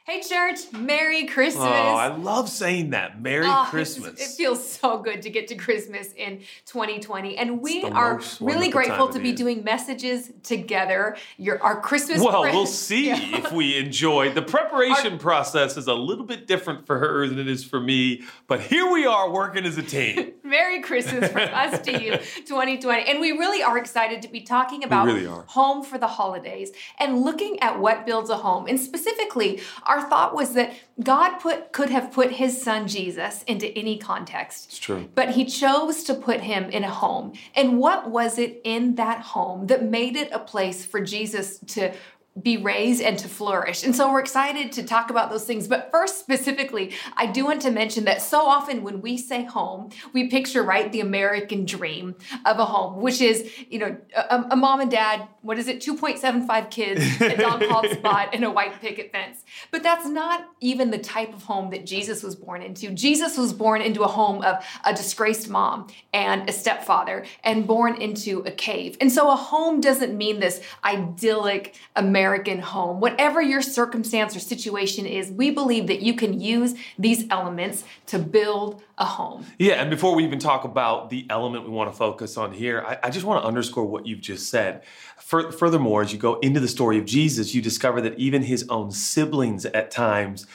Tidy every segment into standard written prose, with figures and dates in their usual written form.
Hey, church, Merry Christmas. Oh, I love saying that. Merry Christmas. It feels so good to get to Christmas in 2020. And we are most really wonderful grateful time to of be year. doing messages together. Our Christmas Well, friends. we'll see if we enjoy. The preparation process is a little bit different for her than it is for me, but here we are working as a team. Merry Christmas from us to you, 2020. And we really are excited to be talking about really are. home for the holidays and looking at what builds a home. And specifically, our thought was that God could have put his son Jesus into any context. It's true. But he chose to put him in a home. And what was it in that home that made it a place for Jesus to be raised and to flourish? And so we're excited to talk about those things. But first, specifically, I do want to mention that so often when we say home, we picture, right, the American dream of a home, which is, a mom and dad, 2.75 kids, a dog called Spot, and a white picket fence. But that's not even the type of home that Jesus was born into. Jesus was born into a home of a disgraced mom and a stepfather and born into a cave. And so a home doesn't mean this idyllic American home. Whatever your circumstance or situation is, we believe that you can use these elements to build a home. Yeah, and before we even talk about the element we want to focus on here, I just want to underscore what you've just said. Furthermore, as you go into the story of Jesus, you discover that even his own siblings at times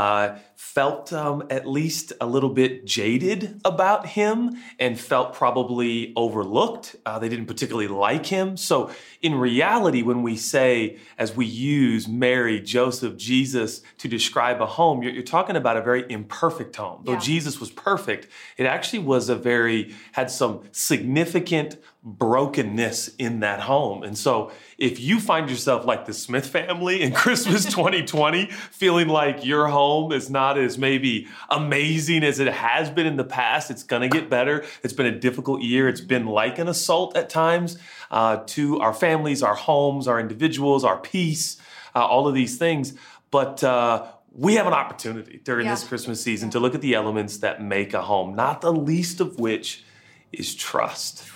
felt at least a little bit jaded about him and felt probably overlooked. They didn't particularly like him. So in reality, when we say, as we use Mary, Joseph, Jesus to describe a home, you're talking about a very imperfect home. Though Jesus was perfect, it actually had some significant brokenness in that home. And so if you find yourself like the Smith family in Christmas 2020, feeling like your home is not as maybe amazing as it has been in the past, it's going to get better. It's been a difficult year. It's been like an assault at times to our families, our homes, our individuals, our peace, all of these things. But we have an opportunity during this Christmas season to look at the elements that make a home, not the least of which is trust.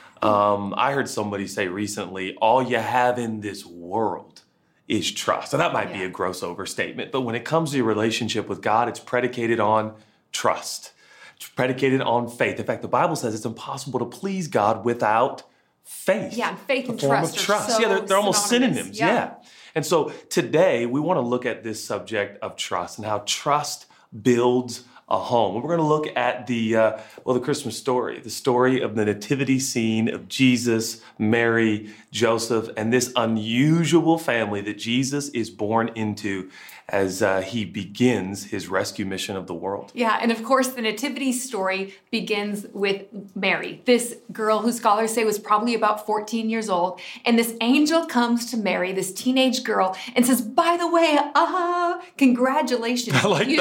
I heard somebody say recently, all you have in this world is trust. And that might be a gross overstatement, but when it comes to your relationship with God, it's predicated on trust. It's predicated on faith. In fact, the Bible says it's impossible to please God without faith. Yeah, and faith and trust. trust. They're almost synonyms. Yeah. And so today we want to look at this subject of trust and how trust builds a home. We're going to look at the Christmas story, the story of the nativity scene of Jesus, Mary, Joseph, and this unusual family that Jesus is born into as he begins his rescue mission of the world. Yeah, and of course, the nativity story begins with Mary, this girl who scholars say was probably about 14 years old. And this angel comes to Mary, this teenage girl, and says, by the way, congratulations. I like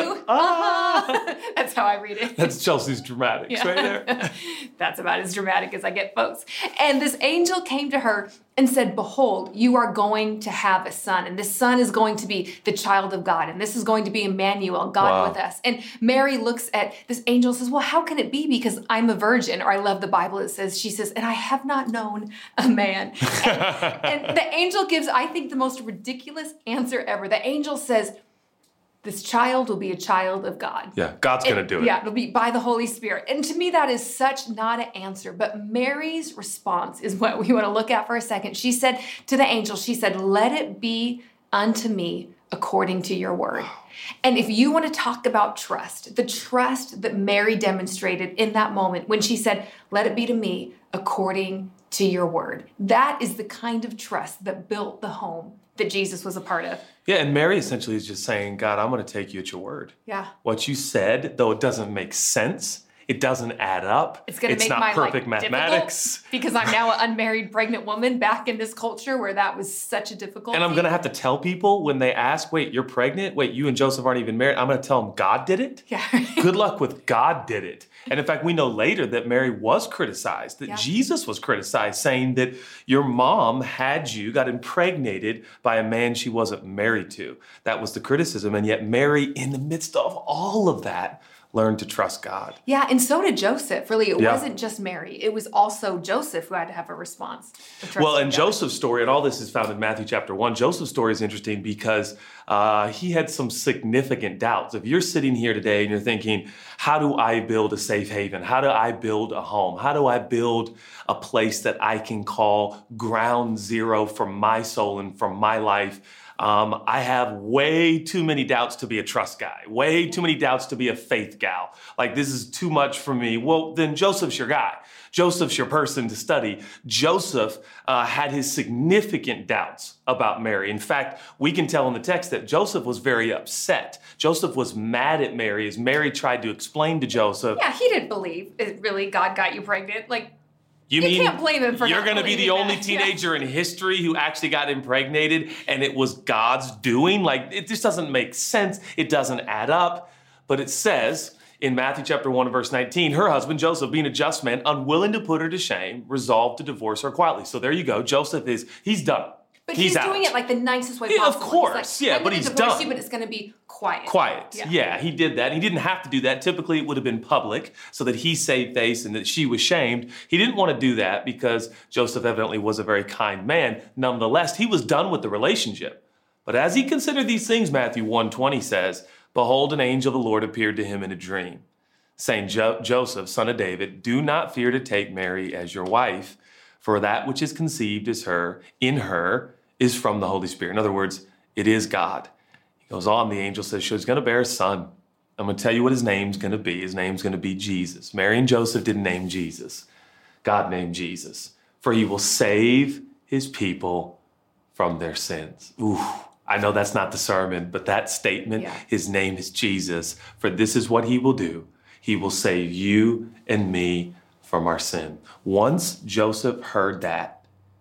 that. That's how I read it. That's Chelsea's dramatics right there. That's about as dramatic as I get, folks. And this angel came to her and said, behold, you are going to have a son, and this son is going to be the child of God, and this is going to be Emmanuel, God with us. And Mary looks at this angel and says, well, how can it be? Because I'm a virgin. Or I love the Bible. She says, and I have not known a man. And the angel gives, I think, the most ridiculous answer ever. The angel says, this child will be a child of God. Yeah, God's going to do it. Yeah, it'll be by the Holy Spirit. And to me, that is such not an answer. But Mary's response is what we want to look at for a second. She said to the angel, let it be unto me according to your word. And if you want to talk about trust, the trust that Mary demonstrated in that moment when she said, let it be to me according to your word, that is the kind of trust that built the home that Jesus was a part of. Yeah, and Mary essentially is just saying, God, I'm going to take you at your word. Yeah. What you said, though it doesn't make sense, it doesn't add up. It's going to make not my perfect mathematics. Because I'm now an unmarried pregnant woman back in this culture where that was such a difficult And I'm going to have to tell people when they ask, wait, you're pregnant? Wait, you and Joseph aren't even married? I'm going to tell them God did it? Yeah. Good luck with God did it. And in fact, we know later that Mary was criticized, that Jesus was criticized, saying that your mom got impregnated by a man she wasn't married to. That was the criticism. And yet Mary, in the midst of all of that, learn to trust God. Yeah, and so did Joseph. Really, it Yeah. wasn't just Mary. It was also Joseph who had to have a response. Well, and Joseph's story, and all this is found in Matthew chapter 1. Joseph's story is interesting because he had some significant doubts. If you're sitting here today and you're thinking, how do I build a safe haven? How do I build a home? How do I build a place that I can call ground zero for my soul and for my life? I have way too many doubts to be a trust guy, way too many doubts to be a faith gal. Like, this is too much for me. Well, then Joseph's your guy. Joseph's your person to study. Joseph had his significant doubts about Mary. In fact, we can tell in the text that Joseph was very upset. Joseph was mad at Mary as Mary tried to explain to Joseph. Yeah, he didn't believe really God got you pregnant. Like, You mean can't blame him for you're not going to be the believing only that. teenager in history who actually got impregnated and it was God's doing? Like, it just doesn't make sense. It doesn't add up. But it says in Matthew chapter 1 and verse 19, her husband Joseph, being a just man, unwilling to put her to shame, resolved to divorce her quietly. So there you go. Joseph he's done. But he's out. doing it like the nicest way Yeah, possible. of course. He's like, Yeah, but he's I'm gonna divorce done. you, but it's going to be quiet. Quiet. Yeah, he did that. He didn't have to do that. Typically, it would have been public so that he saved face and that she was shamed. He didn't want to do that because Joseph evidently was a very kind man. Nonetheless, he was done with the relationship. But as he considered these things, Matthew 1:20 says, behold, an angel of the Lord appeared to him in a dream, saying, Joseph, son of David, do not fear to take Mary as your wife, for that which is conceived in her is from the Holy Spirit. In other words, it is God. He goes on, the angel says, she's going to bear a son. I'm going to tell you what his name's going to be. His name's going to be Jesus. Mary and Joseph didn't name Jesus. God named Jesus. For he will save his people from their sins. Ooh, I know that's not the sermon, but that statement, his name is Jesus. For this is what he will do. He will save you and me from our sin. Once Joseph heard that,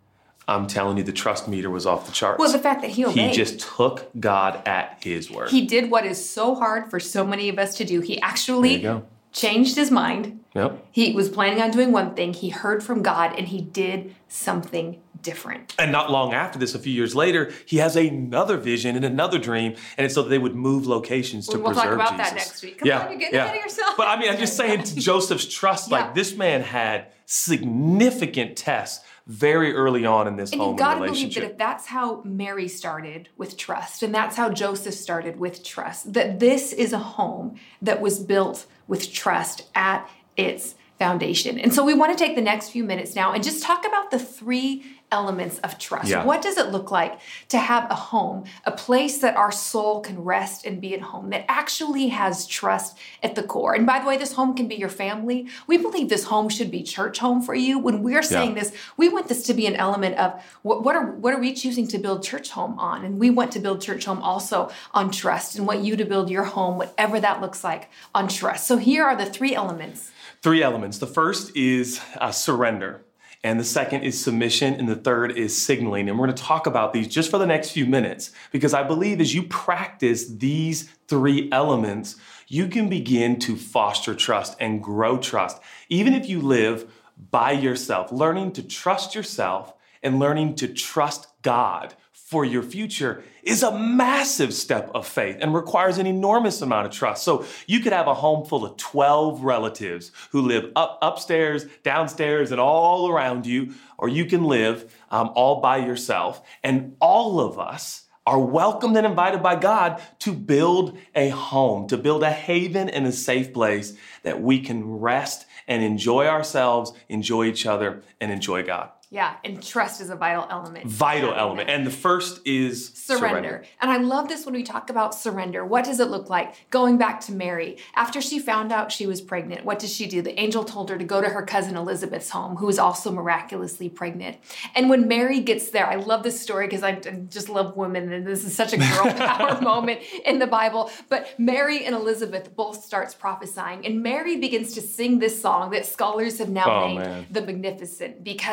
I'm telling you, the trust meter was off the charts. Well, the fact that he obeyed. He just took God at his word. He did what is so hard for so many of us to do. He actually changed his mind. Yep. He was planning on doing one thing. He heard from God and he did something different. And not long after this, a few years later, he has another vision and another dream, and it's so that they would move locations to preserve Jesus. We'll talk about that next week. Come on, you're getting ahead of yourself. But I mean, I'm just saying to Joseph's trust, like this man had significant tests very early on in this home relationship. And you've got to believe that if that's how Mary started with trust, and that's how Joseph started with trust, that this is a home that was built with trust at its foundation. And so we want to take the next few minutes now and just talk about the three elements of trust. Yeah. What does it look like to have a home, a place that our soul can rest and be at home, that actually has trust at the core? And by the way, this home can be your family. We believe this home should be church home for you. When we're saying this, we want this to be an element of what are we choosing to build church home on? And we want to build church home also on trust, and want you to build your home, whatever that looks like, on trust. So here are the three elements. Three elements. The first is surrender. And the second is submission, and the third is signaling. And we're going to talk about these just for the next few minutes, because I believe as you practice these three elements, you can begin to foster trust and grow trust. Even if you live by yourself, learning to trust yourself and learning to trust God for your future is a massive step of faith and requires an enormous amount of trust. So you could have a home full of 12 relatives who live upstairs, downstairs, and all around you, or you can live all by yourself. And all of us are welcomed and invited by God to build a home, to build a haven and a safe place that we can rest and enjoy ourselves, enjoy each other, and enjoy God. Yeah, and trust is a vital element. Vital element. And the first is surrender. And I love this when we talk about surrender. What does it look like? Going back to Mary, after she found out she was pregnant, what did she do? The angel told her to go to her cousin Elizabeth's home, who was also miraculously pregnant. And when Mary gets there, I love this story because I just love women, and this is such a girl power moment in the Bible. But Mary and Elizabeth both starts prophesying, and Mary begins to sing this song that scholars have now named the Magnificent, because it's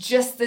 just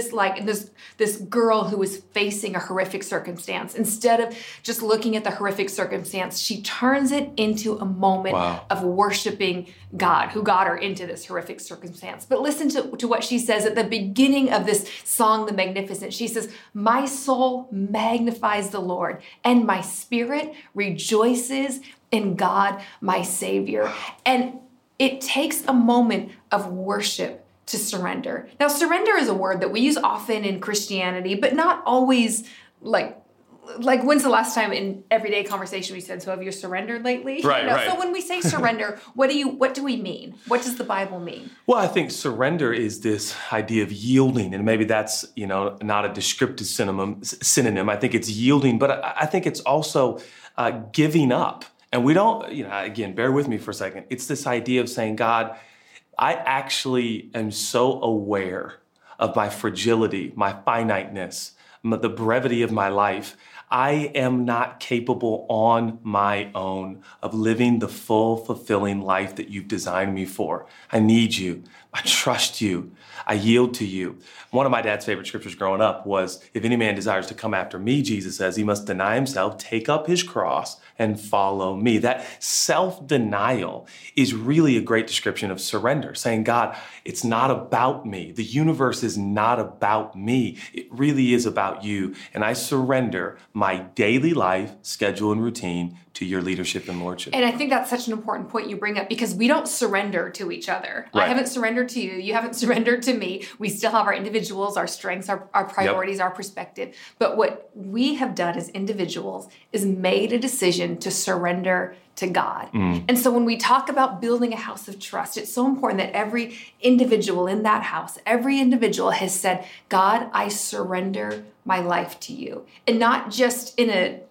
this girl who was facing a horrific circumstance. Instead of just looking at the horrific circumstance, she turns it into a moment of worshiping God, who got her into this horrific circumstance. But listen to what she says at the beginning of this song, The Magnificent. She says, "My soul magnifies the Lord, and my spirit rejoices in God, my Savior." And it takes a moment of worship to surrender. Now, surrender is a word that we use often in Christianity, but not always like when's the last time in everyday conversation we said, "So have you surrendered lately?" Right. So when we say surrender, what do we mean? What does the Bible mean? Well, I think surrender is this idea of yielding, and maybe that's, not a descriptive synonym. I think it's yielding, but I think it's also giving up. And we don't, again, bear with me for a second. It's this idea of saying, God, I actually am so aware of my fragility, my finiteness, the brevity of my life. I am not capable on my own of living the full, fulfilling life that you've designed me for. I need you. I trust you. I yield to you. One of my dad's favorite scriptures growing up was, "If any man desires to come after me," Jesus says, "he must deny himself, take up his cross, and follow me." That self-denial is really a great description of surrender, saying, God, it's not about me. The universe is not about me. It really is about you. And I surrender my daily life, schedule, and routine to your leadership and lordship. And I think that's such an important point you bring up, because we don't surrender to each other. Right. I haven't surrendered to you. You haven't surrendered to me. We still have our individuals, our strengths, our priorities, our perspective. But what we have done as individuals is made a decision to surrender to God. And so when we talk about building a house of trust, it's so important that every individual in that house, every individual has said, God, I surrender my life to you. And not just in a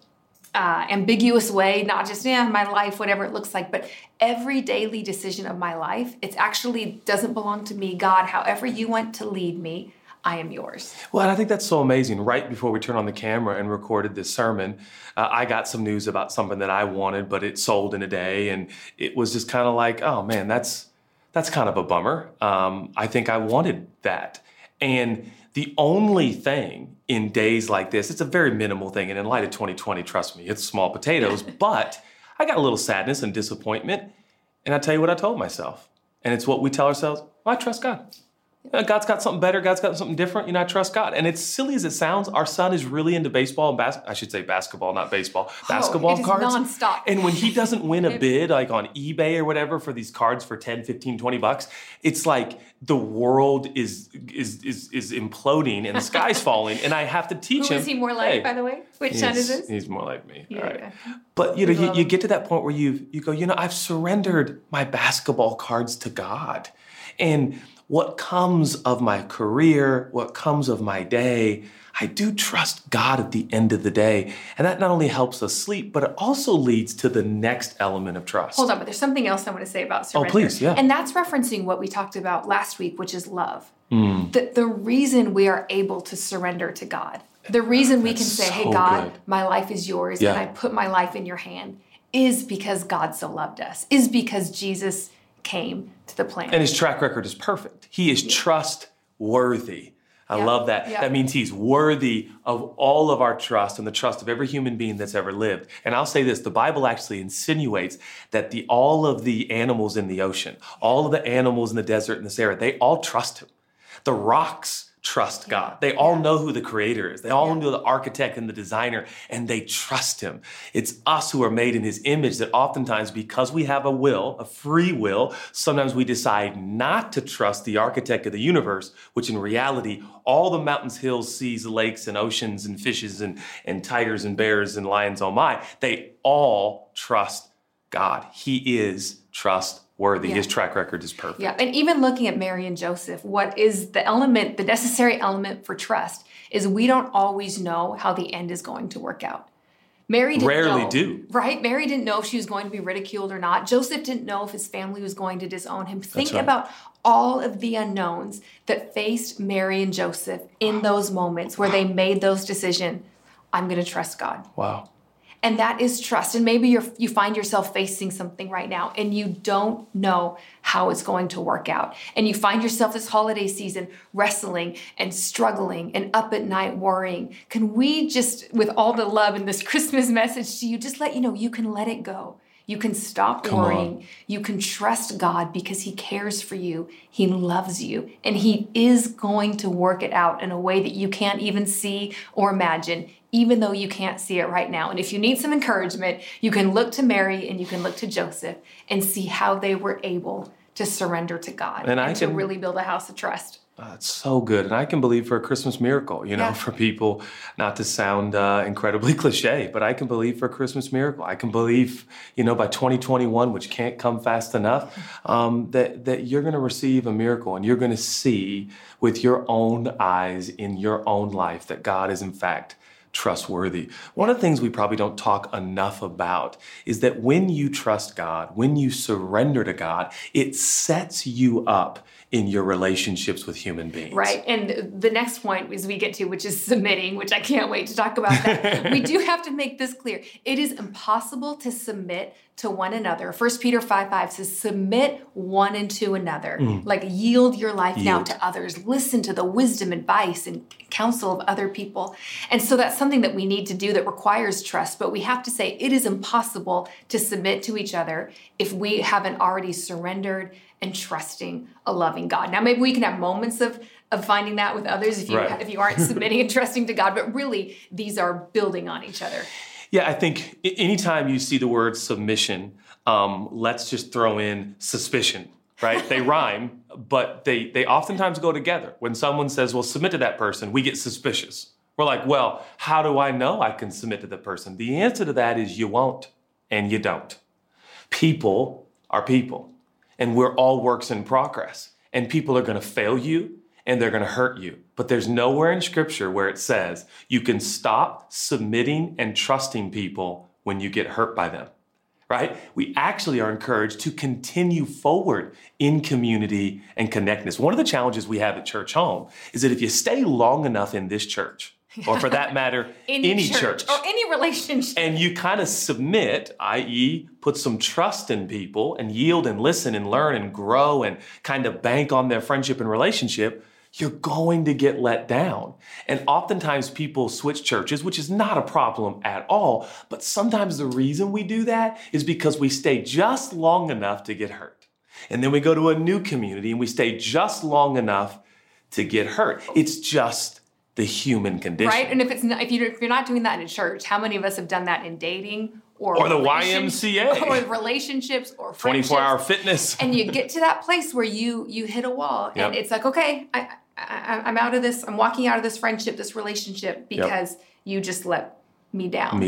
ambiguous way, not just, my life, whatever it looks like, but every daily decision of my life, it actually doesn't belong to me. God, however you want to lead me, I am yours. Well, and I think that's so amazing. Right before we turned on the camera and recorded this sermon, I got some news about something that I wanted, but it sold in a day. And it was just kind of like, oh man, that's kind of a bummer. I think I wanted that. And the only thing in days like this, it's a very minimal thing. And in light of 2020, trust me, it's small potatoes, but I got a little sadness and disappointment. And I tell you what I told myself. And it's what we tell ourselves, well, I trust God. God's got something better. God's got something different. I trust God. And it's silly as it sounds, our son is really into baseball and I should say basketball, not baseball. Basketball cards. Nonstop. And when he doesn't win a bid like on eBay or whatever for these cards for 10, 15, 20 bucks, it's like the world is imploding and the sky's falling. And I have to teach him. Who is he more like, by the way? Which son is this? He's more like me. Yeah, all right. yeah. But you get to that point where you go, I've surrendered my basketball cards to God. And what comes of my career, what comes of my day, I do trust God at the end of the day. And that not only helps us sleep, but it also leads to the next element of trust. Hold on, but there's something else I want to say about surrender. Oh, please, yeah. And that's referencing what we talked about last week, which is love. The reason we are able to surrender to God, the reason we can say, so hey, God, good. my life is yours, and I put my life in your hand, is because God so loved us, is because Jesus came to the planet. And his track record is perfect. He is trustworthy. I love that. That means he's worthy of all of our trust and the trust of every human being that's ever lived. And I'll say this, the Bible actually insinuates that all of the animals in the ocean, all of the animals in the desert and the Sahara, they all trust him. The rocks trust God. They all know who the creator is. They all know the architect and the designer, and they trust him. It's us who are made in his image that oftentimes, because we have a free will, sometimes we decide not to trust the architect of the universe, which in reality, all the mountains, hills, seas, lakes, and oceans, and fishes, and tigers, and bears, and lions, oh my, they all trust God. He is trustworthy. His track record is perfect. Yeah, and even looking at Mary and Joseph, what is the necessary element for trust is we don't always know how the end is going to work out. Mary didn't Rarely know, do. Right? Mary didn't know if she was going to be ridiculed or not. Joseph didn't know if his family was going to disown him. Think about all of the unknowns that faced Mary and Joseph in those moments where they made those decisions. I'm going to trust God. Wow. And that is trust. And maybe you find yourself facing something right now and you don't know how it's going to work out. And you find yourself this holiday season wrestling and struggling and up at night worrying. Can we just, with all the love in this Christmas message to you, just let you know you can let it go. You can stop worrying. You can trust God because he cares for you. He loves you. And he is going to work it out in a way that you can't even see or imagine, even though you can't see it right now. And if you need some encouragement, you can look to Mary and you can look to Joseph and see how they were able to surrender to God and to really build a house of trust. It's so good. And I can believe for a Christmas miracle, for people, not to sound incredibly cliche, but I can believe for a Christmas miracle. I can believe, by 2021, which can't come fast enough, that you're going to receive a miracle and you're going to see with your own eyes in your own life that God is in fact trustworthy. One of the things we probably don't talk enough about is that when you trust God, when you surrender to God, it sets you up in your relationships with human beings. Right. And the next point is we get to, which is submitting, which I can't wait to talk about that. We do have to make this clear. It is impossible to submit to one another. 1 Peter 5:5 says, submit one unto another. Like yield your life now to others. Listen to the wisdom, advice, and counsel of other people. And so that's something that we need to do that requires trust. But we have to say it is impossible to submit to each other if we haven't already surrendered and trusting a loving God. Now, maybe we can have moments of finding that with others if you aren't submitting and trusting to God, but really these are building on each other. Yeah, I think anytime you see the word submission, let's just throw in suspicion, right? They rhyme, but they oftentimes go together. When someone says, well, submit to that person, we get suspicious. We're like, well, how do I know I can submit to the person? The answer to that is you won't and you don't. People are people. And we're all works in progress. And people are going to fail you and they're going to hurt you. But there's nowhere in Scripture where it says you can stop submitting and trusting people when you get hurt by them, right? We actually are encouraged to continue forward in community and connectedness. One of the challenges we have at Church Home is that if you stay long enough in this church, or for that matter, any church. Or any relationship. And you kind of submit, i.e. put some trust in people and yield and listen and learn and grow and kind of bank on their friendship and relationship, you're going to get let down. And oftentimes people switch churches, which is not a problem at all. But sometimes the reason we do that is because we stay just long enough to get hurt. And then we go to a new community and we stay just long enough to get hurt. It's just the human condition. Right? And if you're not doing that in a church, how many of us have done that in dating or the YMCA or relationships or friendships? 24-hour fitness. And you get to that place where you hit a wall and it's like, okay, I'm out of this. I'm walking out of this friendship, this relationship because you just let me down.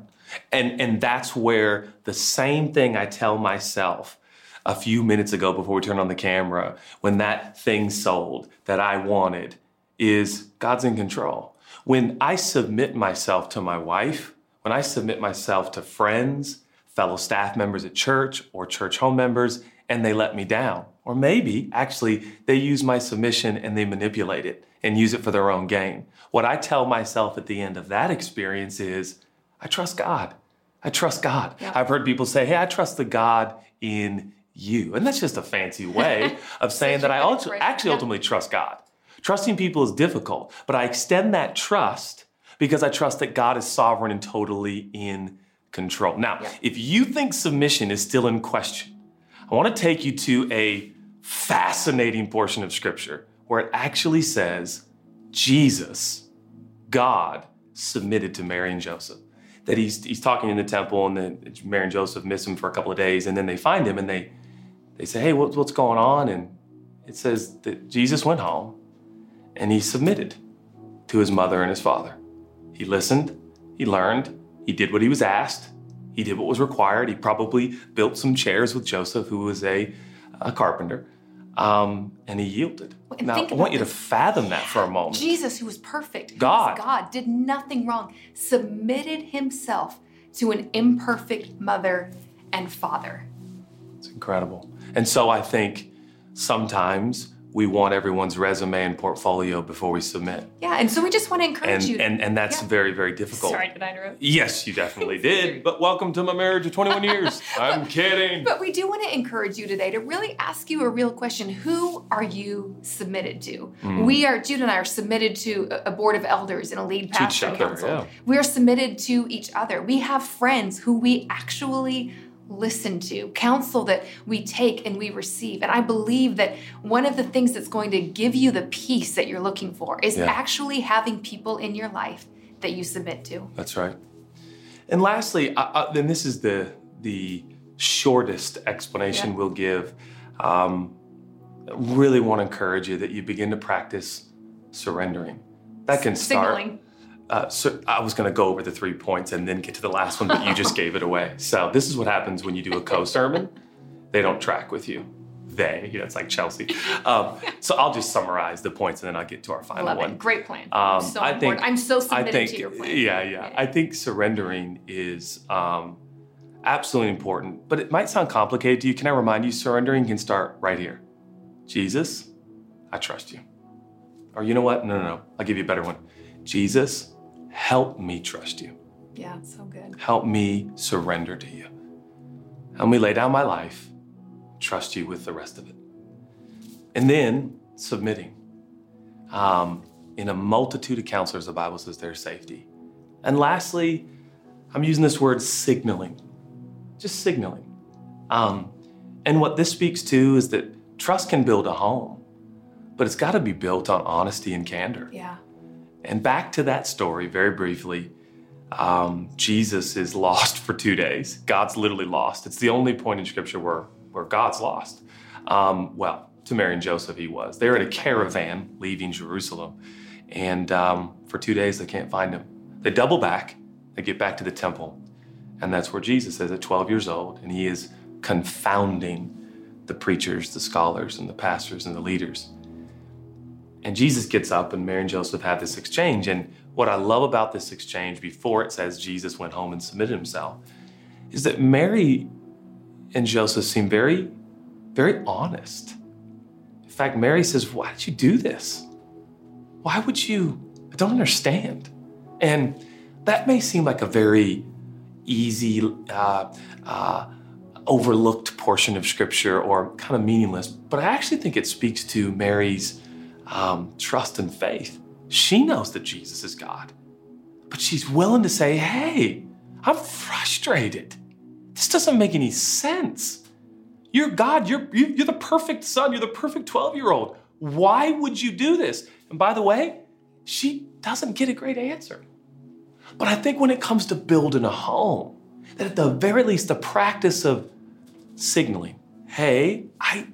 And that's where the same thing I tell myself a few minutes ago before we turned on the camera, when that thing sold that I wanted, is God's in control. When I submit myself to my wife, when I submit myself to friends, fellow staff members at church or church home members, and they let me down, or maybe actually they use my submission and they manipulate it and use it for their own gain. What I tell myself at the end of that experience is, I trust God. I trust God. Yeah. I've heard people say, hey, I trust the God in you. And that's just a fancy way of saying that I actually ultimately trust God. Trusting people is difficult, but I extend that trust because I trust that God is sovereign and totally in control. Now, if you think submission is still in question, I want to take you to a fascinating portion of Scripture where it actually says Jesus, God, submitted to Mary and Joseph. That he's talking in the temple and then Mary and Joseph miss him for a couple of days and then they find him and they say, hey, what's going on? And it says that Jesus went home and he submitted to his mother and his father. He listened, he learned, he did what he was asked, he did what was required. He probably built some chairs with Joseph, who was a carpenter, and he yielded. Now, I want you to fathom that for a moment. Jesus, who was perfect, God did nothing wrong, submitted himself to an imperfect mother and father. It's incredible. And so I think sometimes we want everyone's resume and portfolio before we submit. Yeah, and so we just want to encourage you. And that's very, very difficult. Sorry, did I interrupt? Yes, you definitely did. But welcome to my marriage of 21 years. I'm kidding. But we do want to encourage you today to really ask you a real question. Who are you submitted to? Jude and I are submitted to a board of elders and a lead pastor council. Yeah. We are submitted to each other. We have friends who we actually listen to, counsel that we take and we receive. And I believe that one of the things that's going to give you the peace that you're looking for is actually having people in your life that you submit to. That's right. And lastly, then this is the shortest explanation we'll give. I really want to encourage you that you begin to practice surrendering. That can start. Signaling. So I was going to go over the 3 points and then get to the last one, but you just gave it away. So this is what happens when you do a co-sermon. They don't track with you. It's like Chelsea. So I'll just summarize the points and then I'll get to our final Love one. It. Great plan. I'm so submitted to your plan. Yeah. I think surrendering is absolutely important, but it might sound complicated to you. Can I remind you, surrendering can start right here. Jesus, I trust you. Or you know what? No. I'll give you a better one. Jesus, help me trust you. Yeah, it's so good. Help me surrender to you. Help me lay down my life, trust you with the rest of it. And then submitting. In a multitude of counselors, the Bible says there's safety. And lastly, I'm using this word signaling. Just signaling. And what this speaks to is that trust can build a home, but it's got to be built on honesty and candor. Yeah. And back to that story very briefly, Jesus is lost for 2 days. God's literally lost. It's the only point in Scripture where God's lost. To Mary and Joseph, he was. They're in a caravan leaving Jerusalem. And for 2 days, they can't find him. They double back. They get back to the temple. And that's where Jesus is at 12 years old. And he is confounding the preachers, the scholars, and the pastors, and the leaders. And Jesus gets up and Mary and Joseph have this exchange. And what I love about this exchange, before it says Jesus went home and submitted himself, is that Mary and Joseph seem very, very honest. In fact, Mary says, why did you do this? Why would you? I don't understand. And that may seem like a very easy, overlooked portion of Scripture or kind of meaningless, but I actually think it speaks to Mary's trust and faith. She knows that Jesus is God, but she's willing to say, hey, I'm frustrated. This doesn't make any sense. You're God. You're the perfect son. You're the perfect 12-year-old. Why would you do this? And by the way, she doesn't get a great answer. But I think when it comes to building a home, that at the very least, the practice of signaling, hey,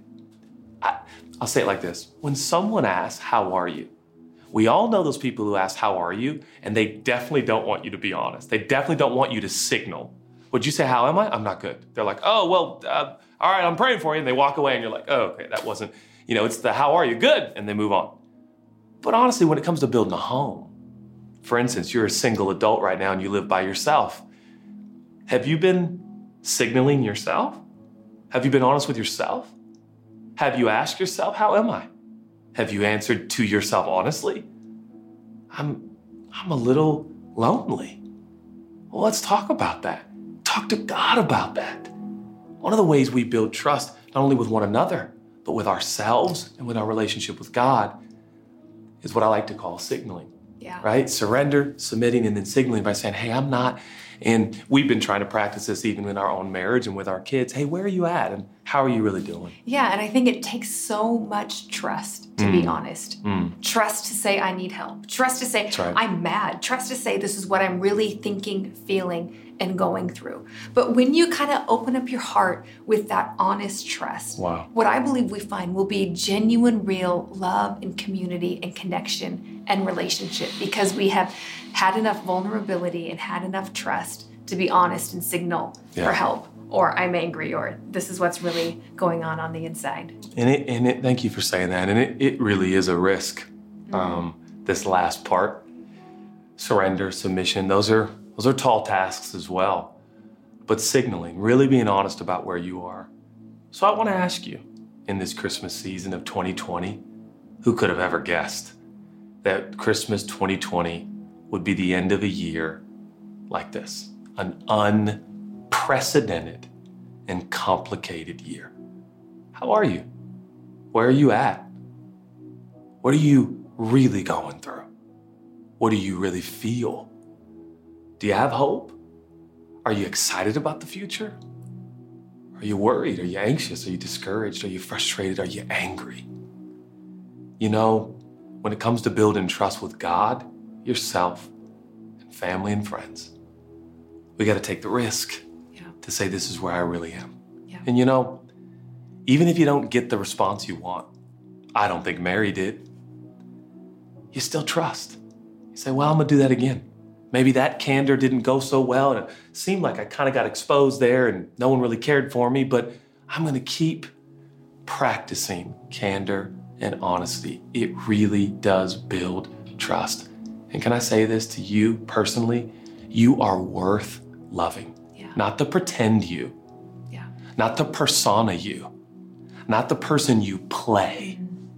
I'll say it like this. When someone asks, how are you? We all know those people who ask, how are you? And they definitely don't want you to be honest. They definitely don't want you to signal. Would you say, how am I? I'm not good. They're like, oh, well, all right, I'm praying for you. And they walk away and you're like, oh, okay, that wasn't, it's the how are you? Good. And they move on. But honestly, when it comes to building a home, for instance, you're a single adult right now and you live by yourself. Have you been signaling yourself? Have you been honest with yourself? Have you asked yourself, how am I? Have you answered to yourself honestly? I'm a little lonely. Well, let's talk about that. Talk to God about that. One of the ways we build trust, not only with one another, but with ourselves and with our relationship with God, is what I like to call signaling. Yeah. Right? Surrender, submitting, and then signaling by saying, hey, I'm not. And we've been trying to practice this even in our own marriage and with our kids. Hey, where are you at? And how are you really doing? Yeah, and I think it takes so much trust to be honest. Trust to say I need help. Trust to say I'm mad. Trust to say this is what I'm really thinking, feeling, and going through. But when you kind of open up your heart with that honest trust, what I believe we find will be genuine, real love and community and connection and relationship, because we have had enough vulnerability and had enough trust to be honest and signal for help, or I'm angry, or this is what's really going on the inside. And thank you for saying that. And it really is a risk. This last part, surrender, submission, those are tall tasks as well. But signaling, really being honest about where you are. So I want to ask you in this Christmas season of 2020, Who could have ever guessed that Christmas 2020 would be the end of a year like this? An unprecedented and complicated year. How are you? Where are you at? What are you really going through? What do you really feel? Do you have hope? Are you excited about the future? Are you worried? Are you anxious? Are you discouraged? Are you frustrated? Are you angry? You know, when it comes to building trust with God, yourself, and family and friends, we got to take the risk to say, this is where I really am. Yeah. And you know, even if you don't get the response you want, I don't think Mary did, you still trust. You say, well, I'm gonna do that again. Maybe that candor didn't go so well, and it seemed like I kind of got exposed there and no one really cared for me, but I'm gonna keep practicing candor and honesty. It really does build trust. And can I say this to you personally? You are worth loving. Yeah. Not the pretend you, not the persona you, not the person you play,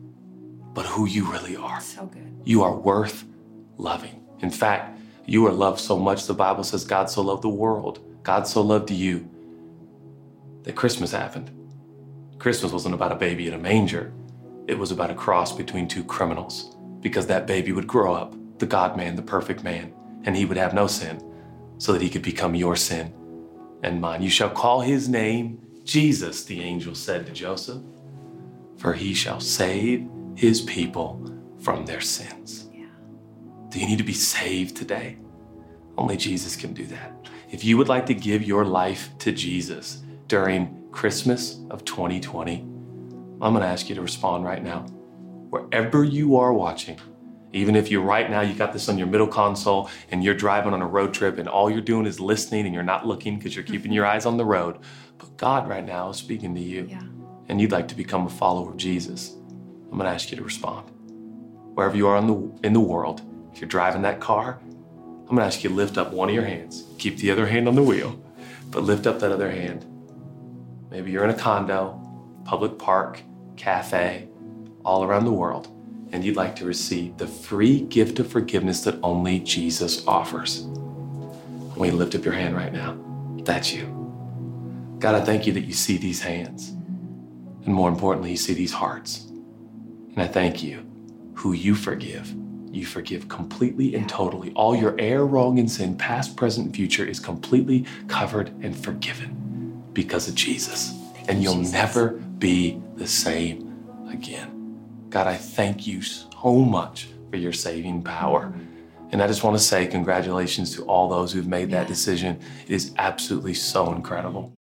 but who you really are. So good. You are worth loving. In fact, you are loved so much, the Bible says God so loved the world, God so loved you, that Christmas happened. Christmas wasn't about a baby in a manger. It was about a cross between two criminals, because that baby would grow up, the God-man, the perfect man, and he would have no sin, so that he could become your sin and mine. You shall call his name Jesus, the angel said to Joseph, for he shall save his people from their sins. Yeah. Do you need to be saved today? Only Jesus can do that. If you would like to give your life to Jesus during Christmas of 2020, I'm going to ask you to respond right now. Wherever you are watching, even if right now you got this on your middle console and you're driving on a road trip and all you're doing is listening and you're not looking because you're keeping your eyes on the road, but God right now is speaking to you and you'd like to become a follower of Jesus, I'm going to ask you to respond. Wherever you are in the world, if you're driving that car, I'm going to ask you to lift up one of your hands. Keep the other hand on the wheel, but lift up that other hand. Maybe you're in a condo, public park, cafe, all around the world, and you'd like to receive the free gift of forgiveness that only Jesus offers. I want you to lift up your hand right now. That's you. God, I thank you that you see these hands. And more importantly, you see these hearts. And I thank you, who you forgive. You forgive completely and totally. All your error, wrong, and sin, past, present, and future, is completely covered and forgiven because of Jesus. And you'll never be the same again. God, I thank you so much for your saving power. And I just want to say congratulations to all those who've made that decision. It is absolutely so incredible.